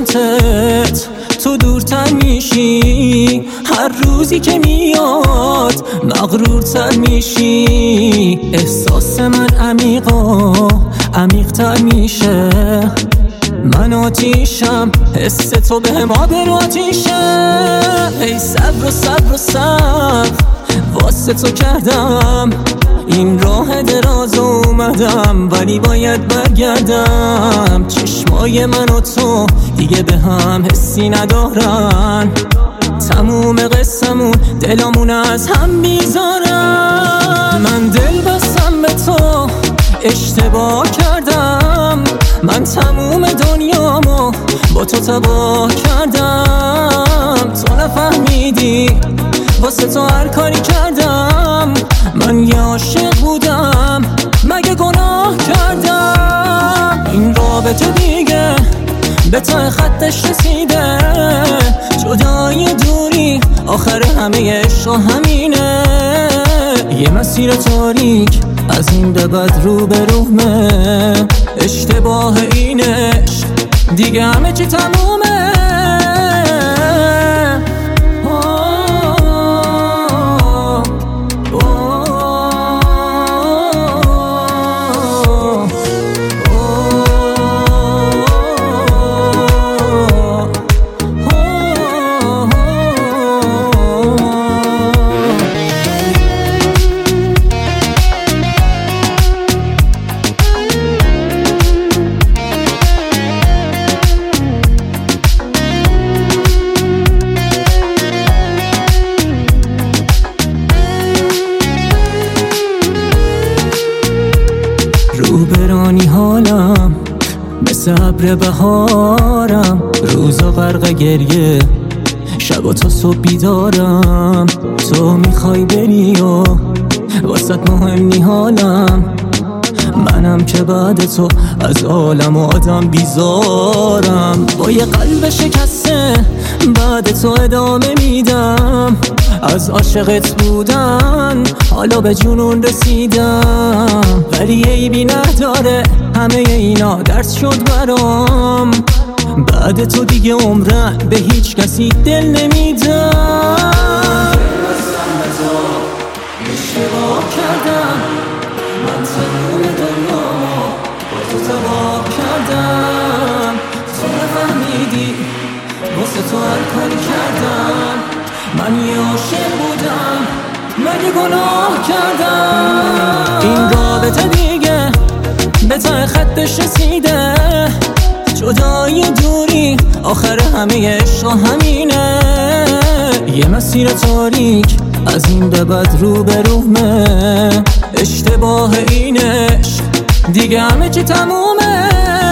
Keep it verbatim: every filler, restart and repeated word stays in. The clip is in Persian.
سمتت تو دورتر میشی، هر روزی که میاد مغرورتر میشی. احساس من عمیقا عمیقتر میشه، من آتیشم حس تو به ما بر آتیشه. ای صبر و صبر و صبر واسه تو کردم، این راه دراز اومدم ولی باید برگردم. چشمای من و تو دیگه به هم حسی ندارن، تموم قصمون دلامون از هم میذارن. من دل بستم به تو اشتباه کردم، من تموم دنیامو با تو تباه کردم. تو نفهمیدی واسه تو هر کاری کردم، من یه عاشق بودم مگه گناه کردم. این رابطه دیگه به تا خطش رسیده، جدای دوری آخر همه عشق همینه. یه مسیر تاریک از این به بعد رو به رومه، اشتباه این عشق دیگه همه چی تمومه. روبرانی حالم مثل ابر بهارم، روزا غرق گریه شبا تا صبح بیدارم. تو میخوای بری و واسط مهم نی حالم، منم که بعد تو از عالم و آدم بیزارم. با یه قلب شکسته بعد تو ادامه میدم، از عاشقت بودن حالا به جنون رسیدم. ولی عیبی نداره همه اینا درد شد برام، بعد تو دیگه عمرن به هیچ کسی دل نمیدم. اشتباه کردم، من تموم دنیامو با تو تباه کردم. تو نفهمیدی واسه تو هر کاری کردم، من یه عاشق بودم مگه گناه کردم. این رابطه دیگه به ته خطش رسیده، جدای دوری آخر همه عشق همینه. یه مسیر تاریک از این به بعد رو به رومه، اشتباه این عشق دیگه همه چی تمومه.